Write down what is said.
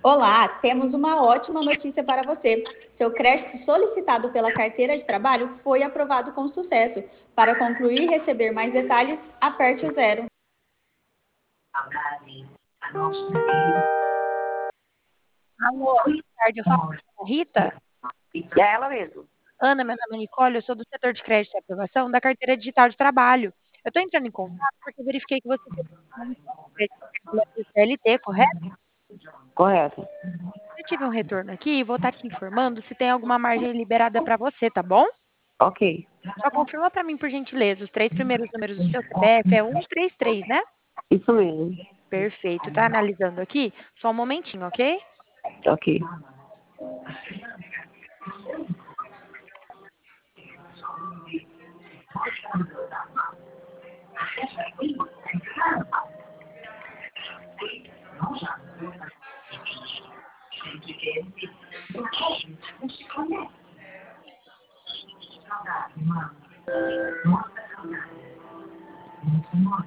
Olá, temos uma ótima notícia para você. Seu crédito solicitado pela carteira de trabalho foi aprovado com sucesso. Para concluir e receber mais detalhes, aperte o zero. Alô, boa tarde. Eu falo com a Rita. É ela mesmo. Ana, meu nome é Nicole, eu sou do setor de crédito e aprovação da carteira digital de trabalho. Eu estou entrando em contato porque eu verifiquei que você tem um crédito do CLT, correto? Correto. Eu tive um retorno aqui e vou estar te informando se tem alguma margem liberada para você, tá bom? Ok. Só confirma para mim, por gentileza, os três primeiros números do seu CPF é 133, né? Isso mesmo. Perfeito, tá analisando aqui? Só um momentinho, ok? Ok.